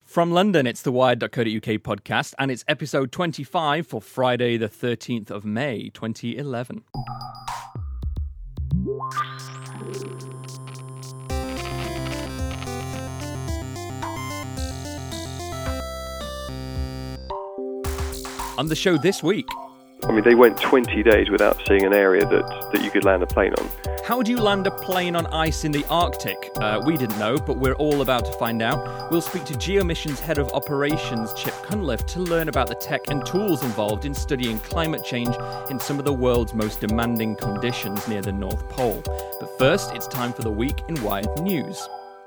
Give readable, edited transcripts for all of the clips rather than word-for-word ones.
From London, it's the Wired.co.uk podcast, and it's episode 25 for Friday, the 13th of May, 2011. On the show this week... I mean, they went 20 days without seeing an area that you could land a plane on. How do you land a plane on ice in the Arctic? We didn't know, but we're all about to find out. We'll speak to Geomission's Head of Operations, Chip Cunliffe, to learn about the tech and tools involved in studying climate change in some of the world's most demanding conditions near the North Pole. But first, it's time for the Week in Wired News.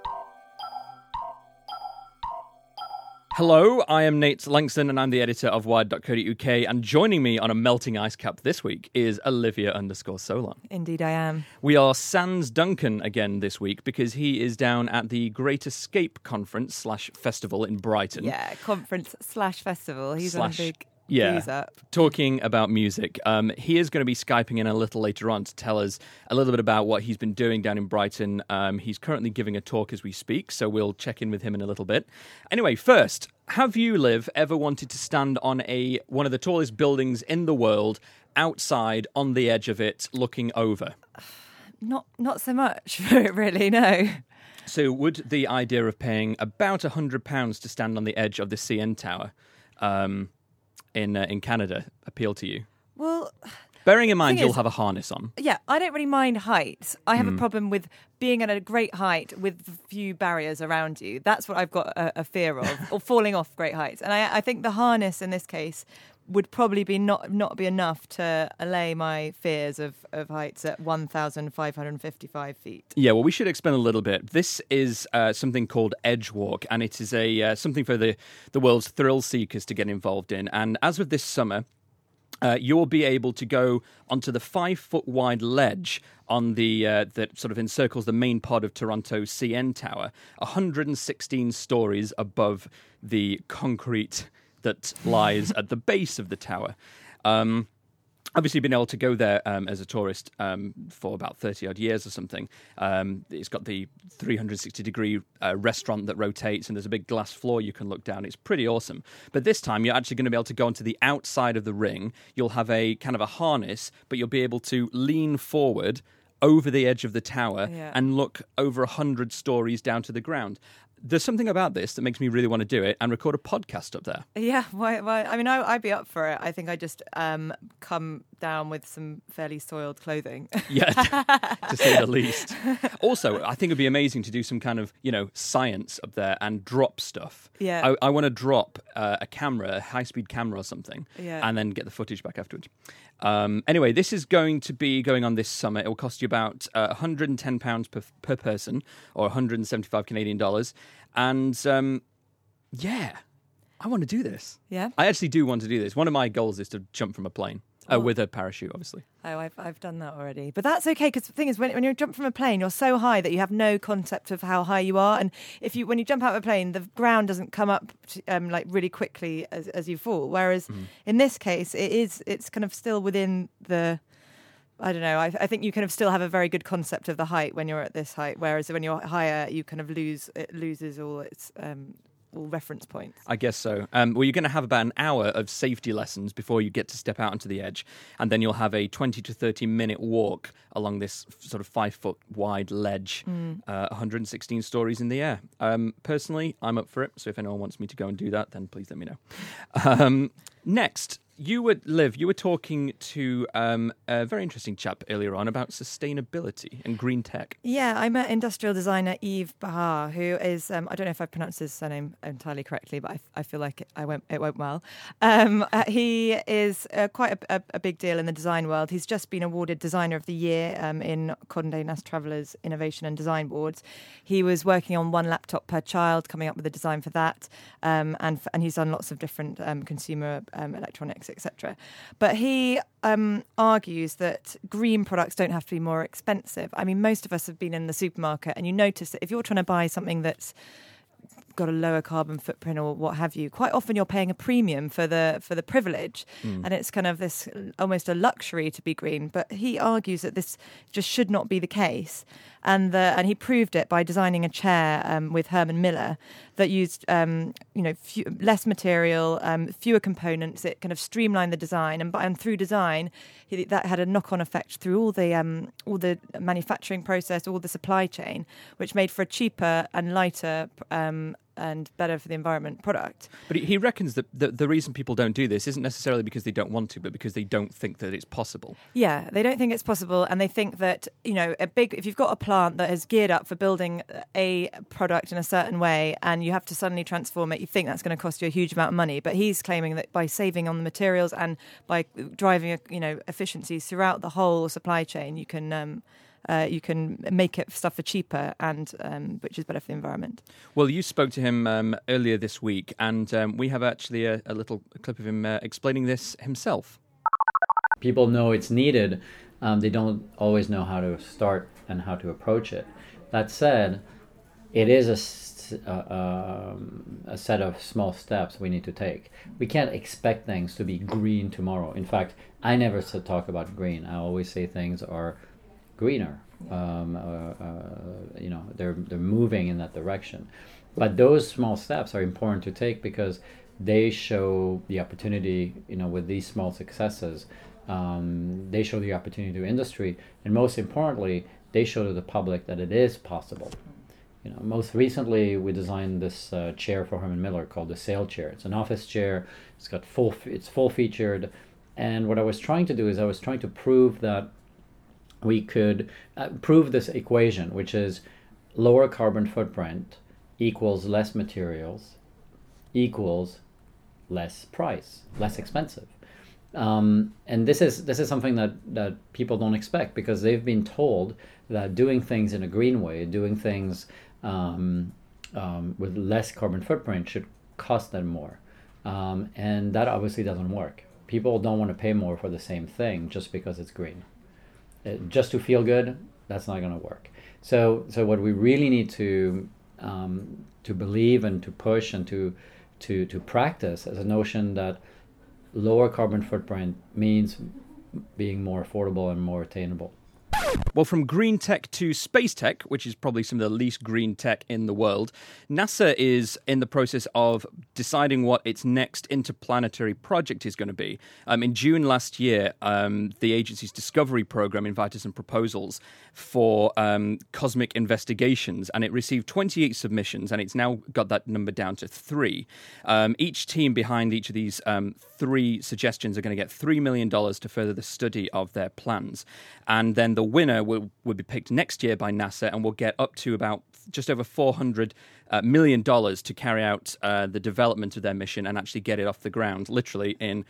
Hello, I am Nate Langston and I'm the editor of Wired.co.uk, and joining me on a melting ice cap this week is Olivia_Solon. Indeed I am. We are sans Duncan again this week because he is down at the Great Escape Conference / Festival in Brighton. Yeah, conference / festival. He's on a big... Yeah, talking about music. He is going to be Skyping in a little later on to tell us a little bit about what he's been doing down in Brighton. He's currently giving a talk as we speak, so we'll check in with him in a little bit. Anyway, first, have you, Liv, ever wanted to stand on one of the tallest buildings in the world, outside, on the edge of it, looking over? Not so much, really, no. So would the idea of paying about £100 to stand on the edge of the CN Tower... in Canada appeal to you? Well, bearing in mind you'll have a harness on. Yeah, I don't really mind heights. I have a problem with being at a great height with few barriers around you. That's what I've got a fear of, or falling off great heights. And I think the harness in this case would probably be not be enough to allay my fears of heights at 1,555 feet. Yeah, well, we should explain a little bit. This is something called Edge Walk, and it is something for the world's thrill seekers to get involved in. And as of this summer, you'll be able to go onto the 5-foot wide ledge on the that sort of encircles the main pod of Toronto's CN Tower, 116 stories above the concrete that lies at the base of the tower. Obviously, been able to go there as a tourist for about 30-odd years or something. It's got the 360-degree restaurant that rotates, and there's a big glass floor you can look down. It's pretty awesome. But this time, you're actually going to be able to go onto the outside of the ring. You'll have a kind of a harness, but you'll be able to lean forward over the edge of the tower and look over 100 stories down to the ground. There's something about this that makes me really want to do it and record a podcast up there. Yeah, why? I mean, I'd be up for it. I think I just come down with some fairly soiled clothing. Yeah, to say the least. Also, I think it'd be amazing to do some kind of, science up there and drop stuff. Yeah. I want to drop a camera, a high-speed camera or something, and then get the footage back afterwards. Anyway, this is going to be going on this summer. It will cost you about £110 per person, or 175 Canadian dollars. And, I want to do this. Yeah? I actually do want to do this. One of my goals is to jump from a plane. With a parachute, obviously. Oh, I've done that already. But that's okay, because the thing is, when you jump from a plane, you're so high that you have no concept of how high you are. And when you jump out of a plane, the ground doesn't come up really quickly as you fall. Whereas in this case, it's kind of still within the... I don't know. I think you kind of still have a very good concept of the height when you're at this height. Whereas when you're higher, you kind of loses all its... all reference points. I guess so. Well, you're going to have about an hour of safety lessons before you get to step out onto the edge, and then you'll have a 20 to 30 minute walk along this sort of 5-foot wide ledge, 116 stories in the air. Personally, I'm up for it, so if anyone wants me to go and do that, then please let me know. Next, you were talking to a very interesting chap earlier on about sustainability and green tech. Yeah, I met industrial designer Yves Bahar, who is, I don't know if I pronounced his surname entirely correctly, but I feel like it went well. He is quite a big deal in the design world. He's just been awarded Designer of the Year in Condé Nast Traveler's Innovation and Design Awards. He was working on one laptop per child, coming up with a design for that, and he's done lots of different consumer electronics, etc. But he argues that green products don't have to be more expensive. I mean, most of us have been in the supermarket, and you notice that if you're trying to buy something that's got a lower carbon footprint or what have you, quite often you're paying a premium for the privilege, and it's kind of this almost a luxury to be green. But he argues that this just should not be the case, and he proved it by designing a chair with Herman Miller that used less material, fewer components. It kind of streamlined the design, and through design, that had a knock-on effect through all the manufacturing process, all the supply chain, which made for a cheaper and lighter and better for the environment product. But he reckons that the reason people don't do this isn't necessarily because they don't want to, but because they don't think that it's possible. Yeah, they don't think it's possible, and they think that, if you've got a plant that is geared up for building a product in a certain way and you have to suddenly transform it, you think that's going to cost you a huge amount of money. But he's claiming that by saving on the materials and by driving, efficiencies throughout the whole supply chain, you can make it stuff for cheaper, and which is better for the environment. Well, you spoke to him earlier this week, and we have actually a little clip of him explaining this himself. People know it's needed. They don't always know how to start and how to approach it. That said, it is a set of small steps we need to take. We can't expect things to be green tomorrow. In fact, I never talk about green. I always say things are greener. They're moving in that direction. But those small steps are important to take because they show the opportunity, with these small successes, they show the opportunity to industry, and most importantly, they show to the public that it is possible. Most recently, we designed this chair for Herman Miller called the Sail Chair. It's an office chair. It's full featured, and what I was trying to do is I was trying to prove that we could prove this equation, which is lower carbon footprint equals less materials equals less price, less expensive. And this is something that people don't expect because they've been told that doing things in a green way, doing things with less carbon footprint should cost them more. And that obviously doesn't work. People don't want to pay more for the same thing just because it's green. Just to feel good, that's not going to work. So what we really need to believe and to push and to practice is a notion that lower carbon footprint means being more affordable and more attainable. Well, from green tech to space tech, which is probably some of the least green tech in the world, NASA is in the process of deciding what its next interplanetary project is going to be. In June last year, the agency's Discovery program invited some proposals for cosmic investigations, and it received 28 submissions, and it's now got that number down to 3. Each team behind each of these 3 suggestions are going to get $3 million to further the study of their plans. And then the winner will be picked next year by NASA and will get up to about just over $400 million to carry out the development of their mission and actually get it off the ground, literally in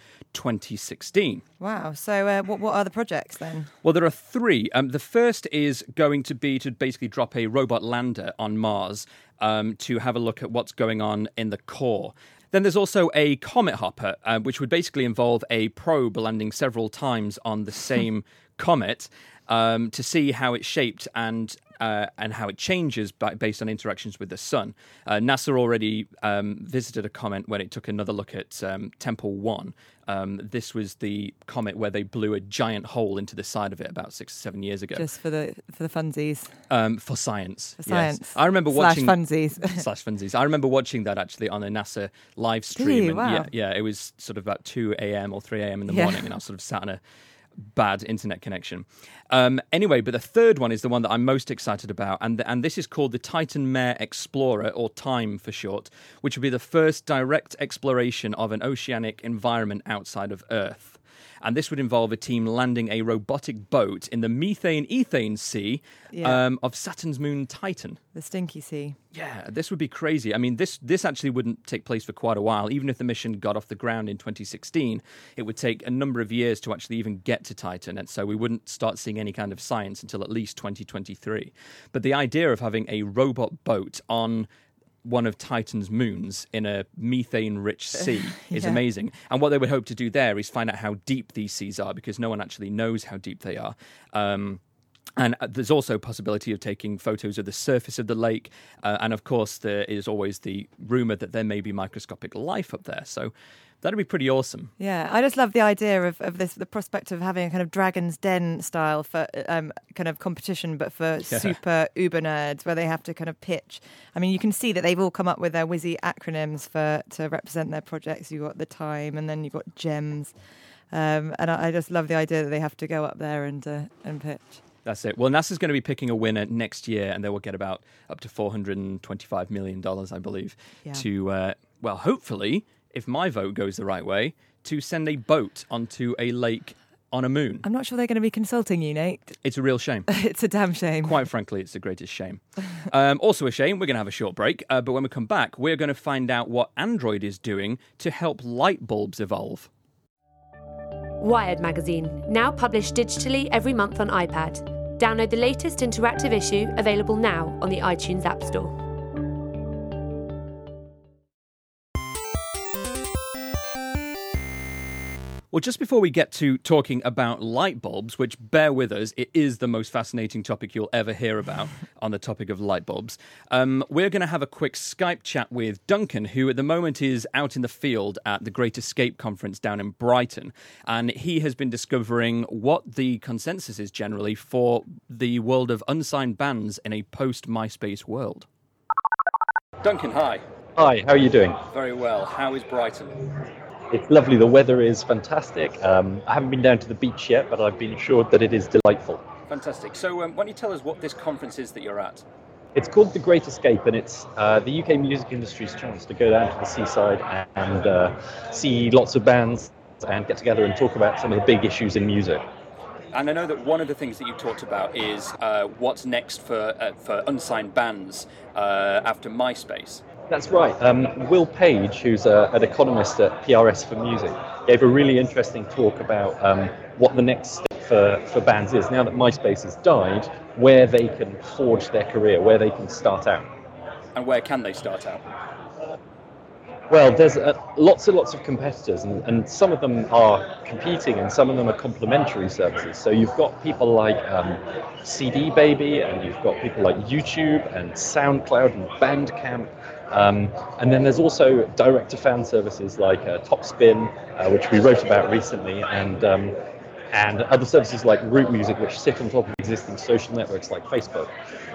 2016. Wow. So what are the projects then? Well, there are 3. The first is going to be to basically drop a robot lander on Mars to have a look at what's going on in the core. Then there's also a comet hopper, which would basically involve a probe landing several times on the same comet to see how it's shaped and how it changes based on interactions with the sun. NASA already visited a comet when it took another look at Tempel 1. This was the comet where they blew a giant hole into the side of it about 6 or 7 years ago. Just for the funsies. For science. For science. Yes. I remember watching funsies. /funsies. I remember watching that actually on a NASA live stream. And wow. Yeah, it was sort of about 2 a.m. or 3 a.m. in the morning, and I was sort of sat on a bad internet connection. Anyway, but the third one is the one that I'm most excited about, and this is called the Titan Mare Explorer, or TIME for short, which will be the first direct exploration of an oceanic environment outside of Earth. And this would involve a team landing a robotic boat in the methane-ethane sea of Saturn's moon Titan. The Stinky Sea. Yeah, this would be crazy. I mean, this actually wouldn't take place for quite a while. Even if the mission got off the ground in 2016, it would take a number of years to actually even get to Titan. And so we wouldn't start seeing any kind of science until at least 2023. But the idea of having a robot boat on one of Titan's moons in a methane-rich sea is amazing. And what they would hope to do there is find out how deep these seas are, because no one actually knows how deep they are. And there's also a possibility of taking photos of the surface of the lake. And of course, there is always the rumour that there may be microscopic life up there. So that'd be pretty awesome. Yeah, I just love the idea of this, the prospect of having a kind of Dragon's Den style for kind of competition, but for super uber nerds, where they have to kind of pitch. I mean, you can see that they've all come up with their whizzy acronyms to represent their projects. You've got the Time, and then you've got GEMS. And I just love the idea that they have to go up there and pitch. That's it. Well, NASA's going to be picking a winner next year, and they will get about up to $425 million, I believe, to, hopefully, if my vote goes the right way, to send a boat onto a lake on a moon. I'm not sure they're going to be consulting you, Nate. It's a real shame. It's a damn shame. Quite frankly, it's the greatest shame. Also a shame, we're going to have a short break, but when we come back, we're going to find out what Android is doing to help light bulbs evolve. Wired magazine, now published digitally every month on iPad. Download the latest interactive issue, available now on the iTunes App Store. Well, just before we get to talking about light bulbs, which, bear with us, it is the most fascinating topic you'll ever hear about on the topic of light bulbs, we're going to have a quick Skype chat with Duncan, who at the moment is out in the field at the Great Escape Conference down in Brighton. And he has been discovering what the consensus is generally for the world of unsigned bands in a post-MySpace world. Duncan, hi. Hi, how are you doing? Very well. How is Brighton? It's lovely. The weather is fantastic. I haven't been down to the beach yet, but I've been assured that it is delightful. Fantastic. So why don't you tell us what this conference is that you're at? It's called The Great Escape, and it's the UK music industry's chance to go down to the seaside and see lots of bands and get together and talk about some of the big issues in music. And I know that one of the things that you talked about is what's next for unsigned bands after MySpace. That's right. Will Page, who's an economist at PRS for Music, gave a really interesting talk about what the next step for bands is, now that MySpace has died, where they can forge their career, where they can start out. And where can they start out? Well, there's lots and lots of competitors, and some of them are competing and some of them are complementary services. So you've got people like CD Baby, and you've got people like YouTube and SoundCloud and Bandcamp. And then there's also direct-to-fan services like Topspin, which we wrote about recently, and other services like Root Music, which sit on top of existing social networks like Facebook.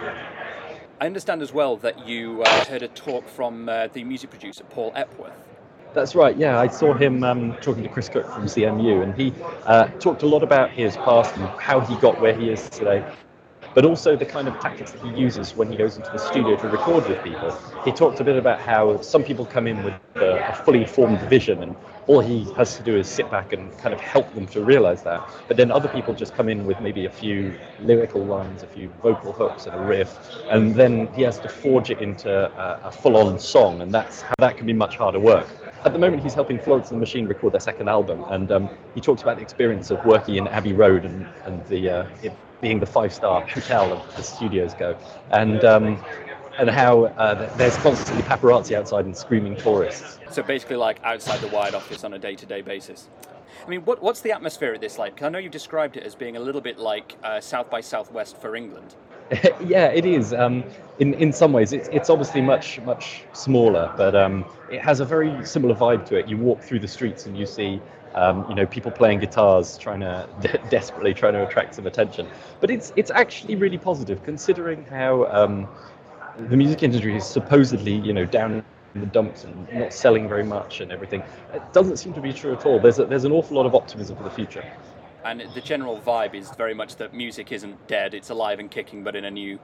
I understand as well that you heard a talk from the music producer, Paul Epworth. That's right, yeah. I saw him talking to Chris Cook from CMU, and he talked a lot about his past and how he got where he is today, but also the kind of tactics that he uses when he goes into the studio to record with people. He talked a bit about how some people come in with a fully formed vision, and all he has to do is sit back and kind of help them to realize that. But then other people just come in with maybe a few lyrical lines, a few vocal hooks and a riff, and then he has to forge it into a full-on song, and that can be much harder work. At the moment, he's helping Florence and the Machine record their second album, and he talks about the experience of working in Abbey Road and it being the 5-star hotel of the studios go, and how there's constantly paparazzi outside and screaming tourists. So basically like outside the Wired office on a day-to-day basis. I mean, what's the atmosphere at this like? Because I know you've described it as being a little bit like South by Southwest for England. Yeah, it is. In some ways, it's obviously much smaller, but it has a very similar vibe to it. You walk through the streets and you see people playing guitars, desperately trying to attract some attention. But it's actually really positive, considering how the music industry is supposedly, down in the dumps and not selling very much and everything. It doesn't seem to be true at all. There's an awful lot of optimism for the future. And the general vibe is very much that music isn't dead; it's alive and kicking, but in a new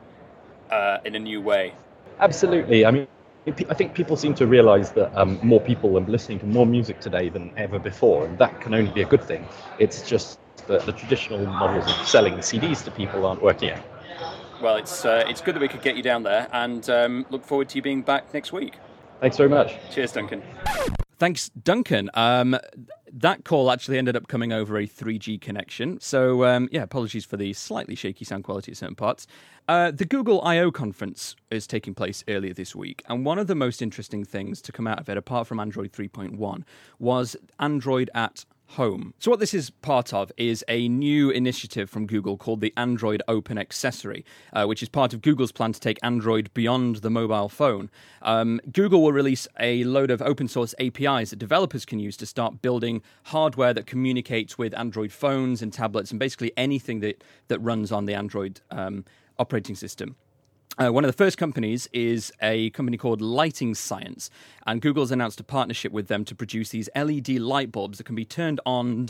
way. Absolutely. I mean, I think people seem to realise that more people are listening to more music today than ever before, and that can only be a good thing. It's just that the traditional models of selling CDs to people aren't working out. Well, it's good that we could get you down there, and look forward to you being back next week. Thanks very much. Cheers, Duncan. Thanks, Duncan. That call actually ended up coming over a 3G connection. So, apologies for the slightly shaky sound quality at certain parts. The Google I/O conference is taking place earlier this week. And one of the most interesting things to come out of it, apart from Android 3.1, was Android at Home. So what this is part of is a new initiative from Google called the Android Open Accessory, which is part of Google's plan to take Android beyond the mobile phone. Google will release a load of open source APIs that developers can use to start building hardware that communicates with Android phones and tablets and basically anything that runs on the Android operating system. One of the first companies is a company called Lighting Science, and Google's announced a partnership with them to produce these LED light bulbs that can be turned on,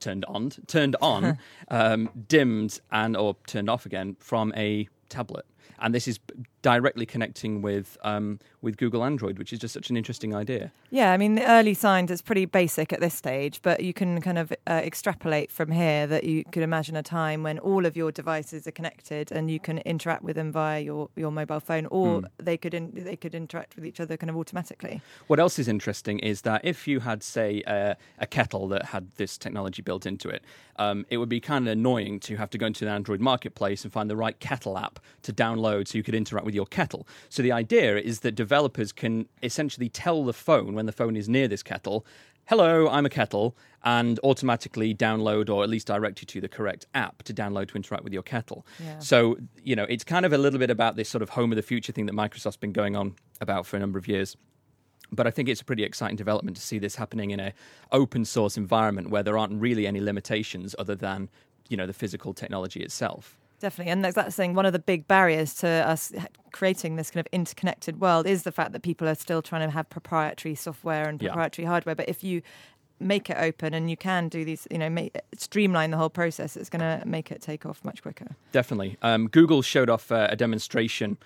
dimmed, and or turned off again from a tablet. And this is directly connecting with Google Android, which is just such an interesting idea. Yeah, I mean, the early signs is pretty basic at this stage, but you can kind of extrapolate from here that you could imagine a time when all of your devices are connected and you can interact with them via your mobile phone, or they could interact with each other kind of automatically. What else is interesting is that if you had, say, a kettle that had this technology built into it, it would be kind of annoying to have to go into the Android marketplace and find the right kettle app to download so you could interact with your kettle. So the idea is that developers can essentially tell the phone when the phone is near this kettle, hello, I'm a kettle, and automatically download or at least direct you to the correct app to download to interact with your kettle. Yeah. So, it's kind of a little bit about this sort of home of the future thing that Microsoft's been going on about for a number of years. But I think it's a pretty exciting development to see this happening in an open source environment where there aren't really any limitations other than, the physical technology itself. Definitely. And that's the thing. One of the big barriers to us creating this kind of interconnected world is the fact that people are still trying to have proprietary software and proprietary hardware. But if you make it open and you can do these, streamline the whole process, it's going to make it take off much quicker. Definitely. Google showed off a demonstration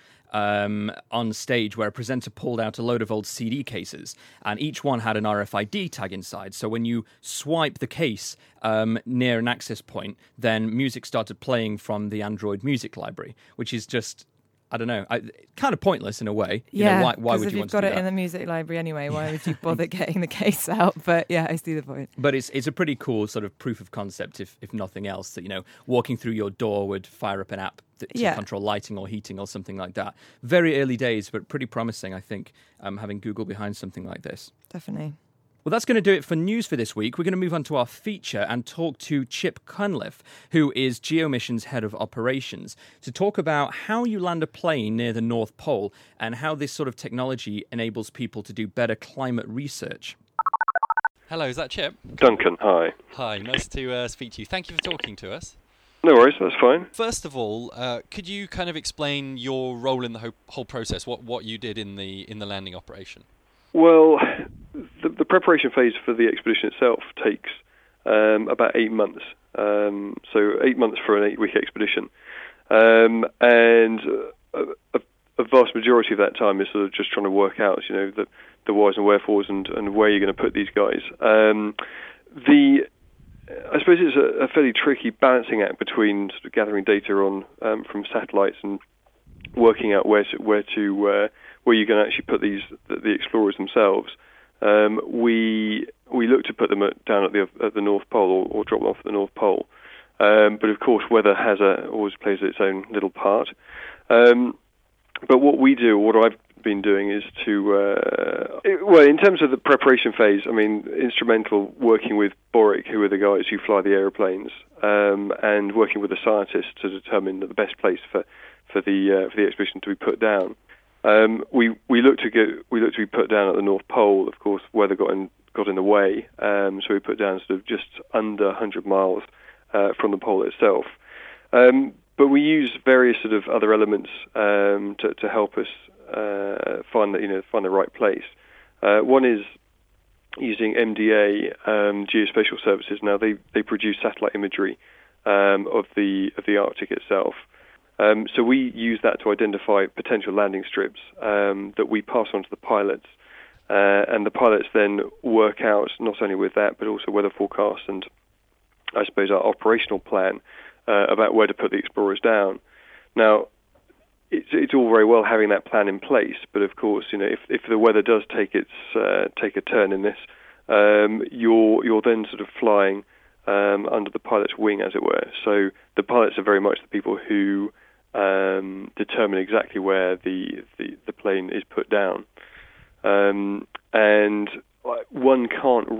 on stage where a presenter pulled out a load of old CD cases, and each one had an RFID tag inside. So when you swipe the case near an access point, then music started playing from the Android music library, which is just, I don't know, kind of pointless in a way. Yeah, why would you want to do that? Because if you've got it in the music library anyway, why would you bother getting the case out? But yeah, I see the point. But it's a pretty cool sort of proof of concept, if nothing else, that, walking through your door would fire up an app to control lighting or heating or something like that. Very early days, but pretty promising, I think, having Google behind something like this. Definitely. Well, that's going to do it for news for this week. We're going to move on to our feature and talk to Chip Cunliffe, who is GeoMission's head of operations, to talk about how you land a plane near the North Pole and how this sort of technology enables people to do better climate research. Hello, is that Chip? Duncan, hi. Hi, nice to speak to you. Thank you for talking to us. No worries, that's fine. First of all, could you kind of explain your role in the whole process, what you did in the landing operation? Well, the preparation phase for the expedition itself takes about 8 months. So 8 months for an 8-week expedition. And a vast majority of that time is sort of just trying to work out, the whys and wherefores and where you're going to put these guys. I suppose it's a fairly tricky balancing act between sort of gathering data on from satellites and working out where you're going to actually put the explorers themselves. We look to put them down at the North Pole or drop them off at the North Pole, but of course weather always plays its own little part. But what we do, what I've been doing, is in terms of the preparation phase, I mean, instrumental working with Boric, who are the guys who fly the aeroplanes, and working with the scientists to determine the best place for the expedition to be put down. We look to be put down at the North Pole. Of course, weather got in the way, so we put down sort of just under 100 miles from the pole itself. But we use various sort of other elements to help us find the right place. One is using MDA Geospatial Services. Now they produce satellite imagery of the Arctic itself. So we use that to identify potential landing strips that we pass on to the pilots, and the pilots then work out not only with that but also weather forecasts and I suppose our operational plan about where to put the explorers down. Now, it's all very well having that plan in place, but of course, if the weather does take a turn in this, you're then sort of flying under the pilot's wing, as it were. So the pilots are very much the people who determine exactly where the plane is put down, and one can't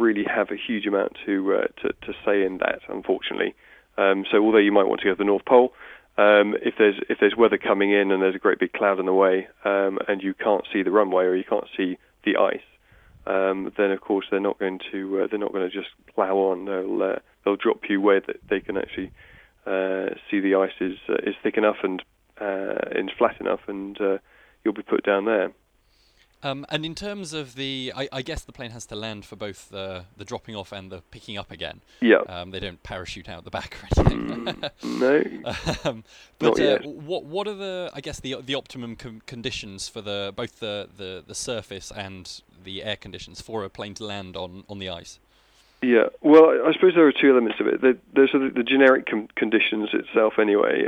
really have a huge amount to say in that, unfortunately. So although you might want to go to the North Pole, if there's weather coming in and there's a great big cloud in the way, and you can't see the runway or you can't see the ice, then of course they're not going to just plough on. They'll drop you where they can actually see the ice is thick enough and flat enough, and you'll be put down there. And in terms of I guess the plane has to land for both the dropping off and the picking up again. Yeah. They don't parachute out the back or anything. No. But not yet. What are the optimum conditions for both the surface and the air conditions for a plane to land on the ice? Yeah, well, I suppose there are two elements of it. There's sort of the generic conditions itself, anyway.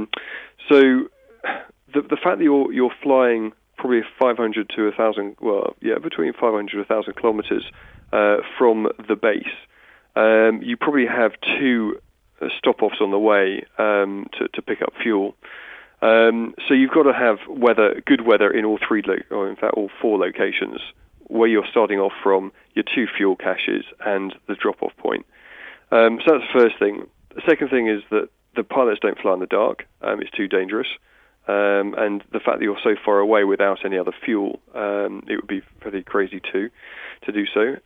So the fact that you're flying probably 500 to 1,000, between 500 to 1,000 kilometers from the base, you probably have two stop-offs on the way to pick up fuel. So you've got to have good weather in all all four locations, where you're starting off from, your two fuel caches, and the drop-off point. So that's the first thing. The second thing is that the pilots don't fly in the dark. It's too dangerous. And the fact that you're so far away without any other fuel, it would be pretty crazy to do so.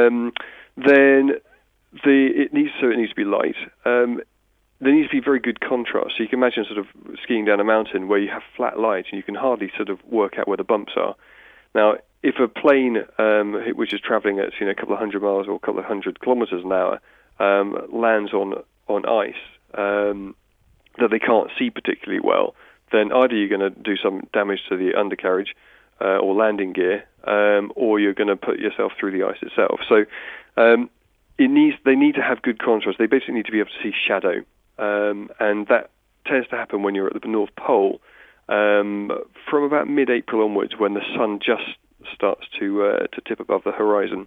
Then it needs to be light. There needs to be very good contrast. So you can imagine sort of skiing down a mountain where you have flat light and you can hardly sort of work out where the bumps are. Now, if a plane which is travelling at a couple of hundred miles or a couple of hundred kilometres an hour lands on ice that they can't see particularly well, then either you're going to do some damage to the undercarriage or landing gear, or you're going to put yourself through the ice itself. So they need to have good contrast. They basically need to be able to see shadow, and that tends to happen when you're at the North Pole from about mid-April onwards, when the sun just starts to tip above the horizon.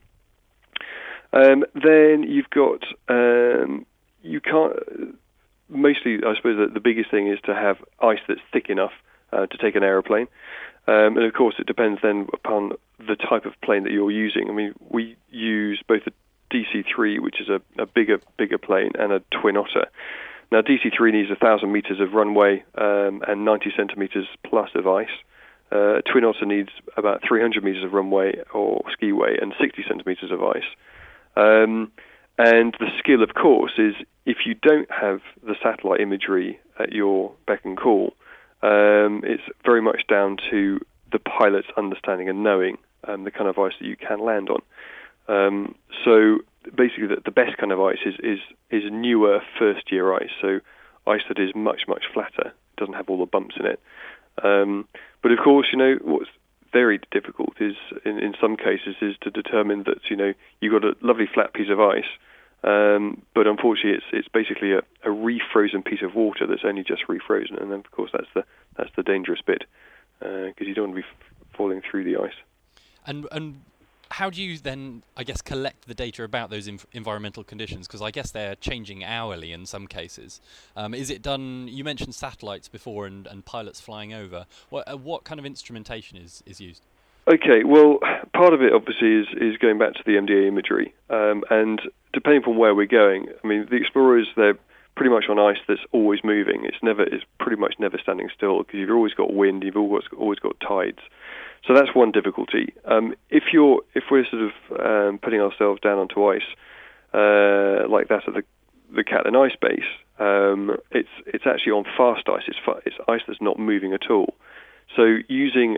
Then you've got you can't. Mostly, I suppose the biggest thing is to have ice that's thick enough to take an aeroplane. And of course, it depends then upon the type of plane that you're using. I mean, we use both a DC-3, which is a bigger plane, and a Twin Otter. Now, DC-3 needs 1,000 meters of runway and 90 centimeters plus of ice. Twin Otter needs about 300 meters of runway or skiway and 60 centimeters of ice. And the skill, of course, is if you don't have the satellite imagery at your beck and call, it's very much down to the pilot's understanding and knowing the kind of ice that you can land on. So basically, the best kind of ice is newer first-year ice, so ice that is much, much flatter, doesn't have all the bumps in it. But of course, what's very difficult is, in some cases, is to determine that you've got a lovely flat piece of ice, but unfortunately it's basically a refrozen piece of water that's only just refrozen, and then of course that's the dangerous bit, because you don't want to be falling through the ice. And how do you then, I guess, collect the data about those environmental conditions? Because I guess they're changing hourly in some cases. Is it done? You mentioned satellites before and pilots flying over. What kind of instrumentation is used? Okay, well, part of it obviously is going back to the MDA imagery, and depending on where we're going, I mean, the Explorers, they're pretty much on ice that's always moving. It's pretty much never standing still, because you've always got wind, you've always got tides. So that's one difficulty. If we're sort of putting ourselves down onto ice like that at the Catlin Ice Base, it's actually on fast ice. It's ice that's not moving at all. So using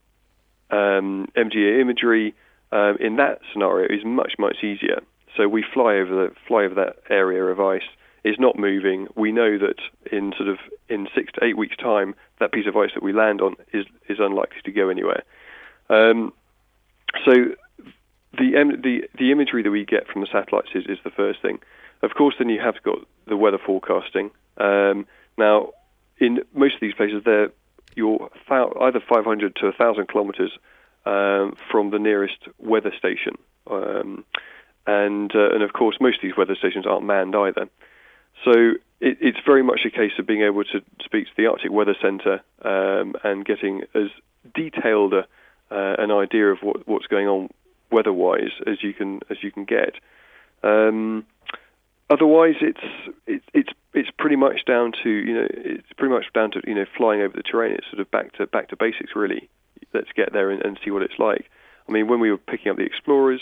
MGA imagery in that scenario is much, much easier. So we fly over that area of ice. It's not moving. We know that in 6 to 8 weeks' time, that piece of ice that we land on is unlikely to go anywhere. So the imagery that we get from the satellites is the first thing. Of course, then you have got the weather forecasting. Now, in most of these places, you're either 500 to 1,000 kilometers from the nearest weather station, and of course, most of these weather stations aren't manned either. So it's very much a case of being able to speak to the Arctic Weather Centre and getting as detailed an idea of what's going on weather-wise as you can get. Otherwise, it's pretty much down to flying over the terrain. It's sort of back to basics really. Let's get there and see what it's like. I mean, when we were picking up the Explorers,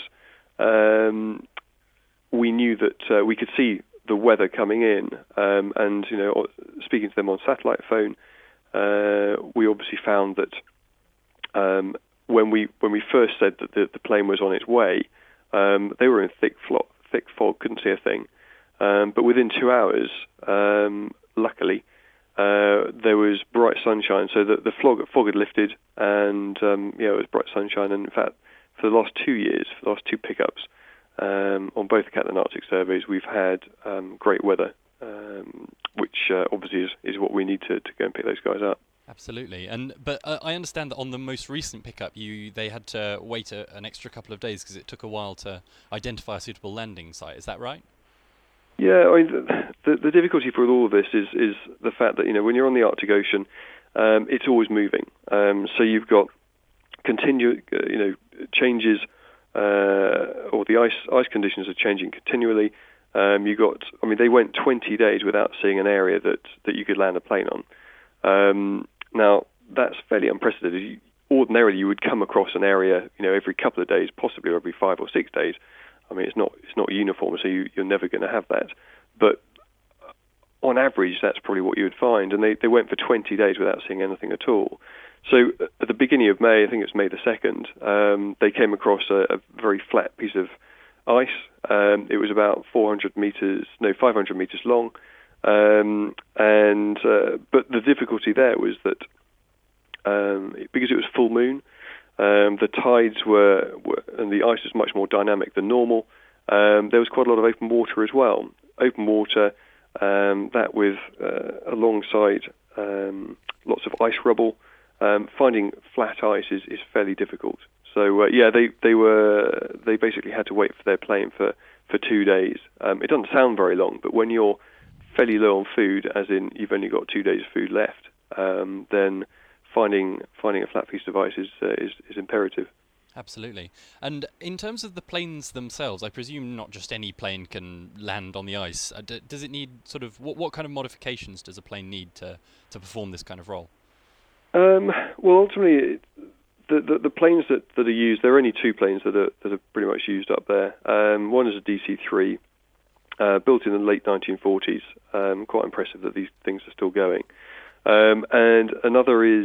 we knew that we could see the weather coming in, and speaking to them on satellite phone, we obviously found that when we first said that the plane was on its way, they were in thick fog, couldn't see a thing. But within 2 hours, luckily, there was bright sunshine. So the fog had lifted, and it was bright sunshine. And in fact, for the last 2 years, for the last 2 pickups, on both the Catlin Arctic surveys, we've had great weather, which obviously is what we need to go and pick those guys up. Absolutely, but I understand that on the most recent pickup, they had to wait an extra couple of days because it took a while to identify a suitable landing site. Is that right? Yeah, I mean, the difficulty for all of this is the fact that when you're on the Arctic Ocean, it's always moving. So you've got continuous changes, or the ice conditions are changing continually. They went 20 days without seeing an area that you could land a plane on. Now that's fairly unprecedented. Ordinarily, you would come across an area, every couple of days, possibly every 5 or 6 days. I mean, it's not uniform, so you're never going to have that. But on average, that's probably what you would find. And they went for 20 days without seeing anything at all. So at the beginning of May, I think it's May the 2nd, they came across a very flat piece of ice. It was about 500 meters long. But the difficulty there was that because it was full moon, the tides were and the ice is much more dynamic than normal. There was quite a lot of open water as well. Open water, that with alongside lots of ice rubble. Finding flat ice is fairly difficult. So they basically had to wait for their plane for 2 days. It doesn't sound very long, but when you're fairly low on food, as in you've only got 2 days of food left, then finding a flat piece of ice is imperative. Absolutely. And in terms of the planes themselves, I presume not just any plane can land on the ice. Does it need what kind of modifications does a plane need to perform this kind of role? Well, ultimately, the planes that are used, there are only 2 planes that are pretty much used up there. One is a DC-3, built in the late 1940s. Quite impressive that these things are still going. And another is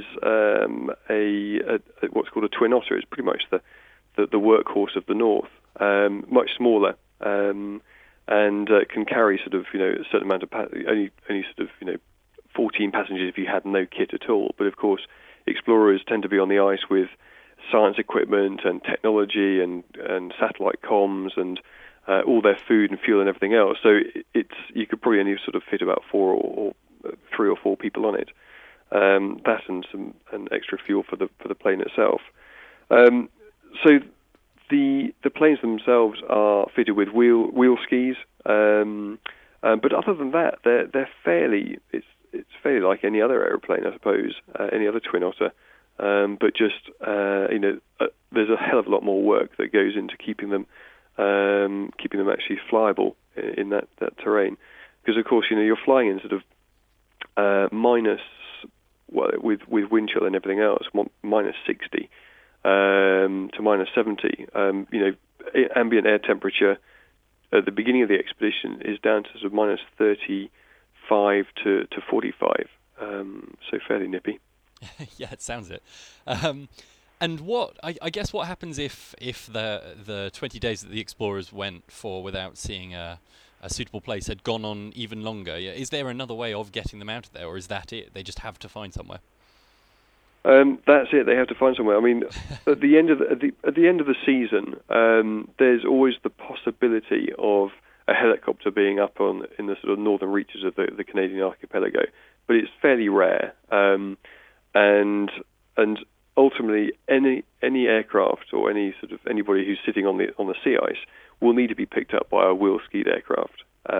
what's called a Twin Otter. It's pretty much the workhorse of the North. Much smaller, and can carry a certain amount of only 14 passengers if you had no kit at all. But of course, explorers tend to be on the ice with science equipment and technology and satellite comms and all their food and fuel and everything else. So you could probably only fit about 4 or 3 or 4 people on it. That and extra fuel for the plane itself. So the planes themselves are fitted with wheel skis. But other than that, they're fairly. It's fairly like any other aeroplane, I suppose, any other Twin Otter. But just there's a hell of a lot more work that goes into keeping them actually flyable in that terrain. Because of course, you're flying in minus, with wind chill and everything else, minus 60 to minus 70. Ambient air temperature at the beginning of the expedition is down to minus 35 to 45. So fairly nippy. Yeah, it sounds it. And I guess what happens if the 20 days that the explorers went for without seeing a suitable place had gone on even longer? Is there another way of getting them out of there, or is that it? They just have to find somewhere. That's it. They have to find somewhere. I mean, at the end of the season, there's always the possibility of a helicopter being up in the northern reaches of the Canadian archipelago, but it's fairly rare. And ultimately, any aircraft or anybody who's sitting on the sea ice will need to be picked up by a wheel-skied aircraft.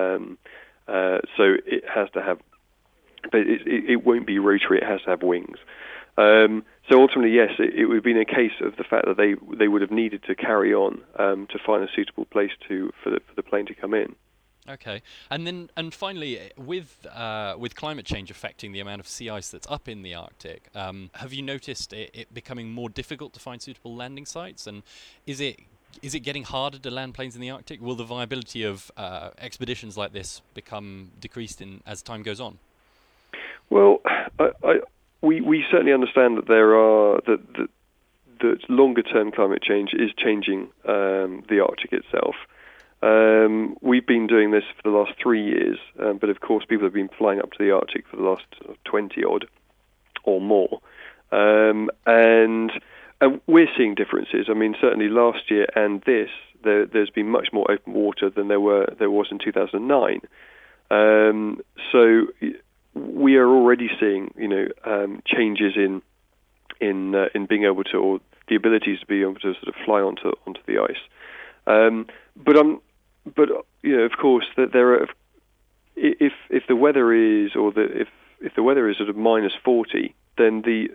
So it has to have, but it won't be rotary. It has to have wings. So ultimately, yes, it would have been a case of the fact that they would have needed to carry on to find a suitable place for the plane to come in. Okay, and finally, with climate change affecting the amount of sea ice that's up in the Arctic, have you noticed it becoming more difficult to find suitable landing sites? And is it getting harder to land planes in the Arctic? Will the viability of expeditions like this become decreased as time goes on? Well, we certainly understand that that longer term climate change is changing the Arctic itself. We've been doing this for the last 3 years, but of course people have been flying up to the Arctic for the last 20 odd or more, and we're seeing differences. I mean, certainly last year and there's been much more open water than there was in 2009. So we are already seeing, changes in being able to, or the abilities to be able to sort of fly onto the ice. But of course, that there are, if the weather is, or if the weather is sort of minus 40, then the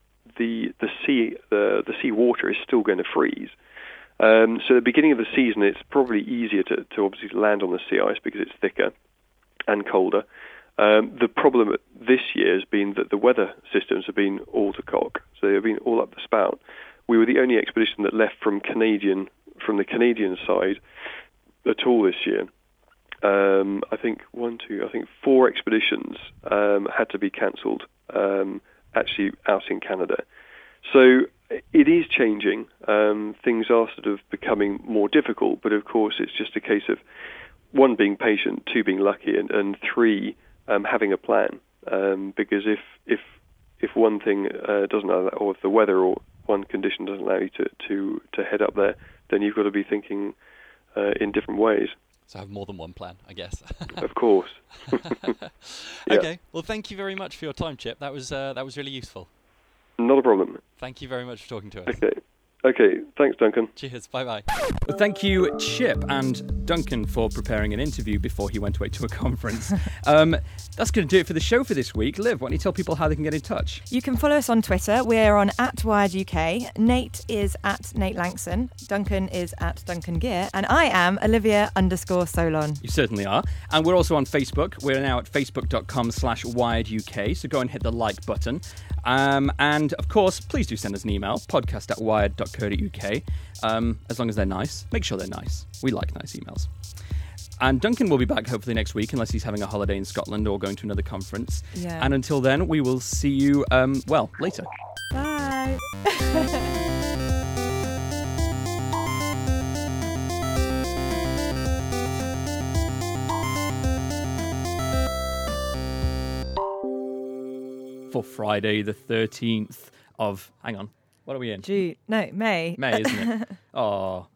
sea water is still going to freeze. So at the beginning of the season, it's probably easier to obviously land on the sea ice because it's thicker and colder. The problem this year has been that the weather systems have been all to cock, so they've been all up the spout. We were the only expedition that left from the Canadian side at all this year. I think 4 expeditions had to be cancelled, actually out in Canada. So it is changing. Things are sort of becoming more difficult, but of course it's just a case of 1, being patient, 2, being lucky, and 3, having a plan. Because if one thing doesn't allow, or if the weather or one condition doesn't allow you to head up there, then you've got to be thinking in different ways. So have more than one plan, I guess. Of course. Yeah. Okay. Well, thank you very much for your time, Chip. That was really useful. Not a problem. Thank you very much for talking to us. Okay. Thanks, Duncan. Cheers. Bye-bye. Well, thank you, Chip and Duncan, for preparing an interview before he went away to a conference. That's going to do it for the show for this week. Liv, why don't you tell people how they can get in touch? You can follow us on Twitter. We're on @WiredUK. Nate is @Nate Langson. Duncan is @DuncanGear. And I am Olivia_Solon. You certainly are. And we're also on Facebook. We're now at facebook.com/WiredUK. So go and hit the like button. And of course, please do send us an email, podcast@wired.co.uk. As long as they're nice. Make sure they're nice. We like nice emails. And Duncan will be back hopefully next week, unless he's having a holiday in Scotland or going to another conference. Yeah. And until then, we will see you, later. Bye. For Friday the 13th of... Hang on. What are we in? May. May, isn't it? Oh.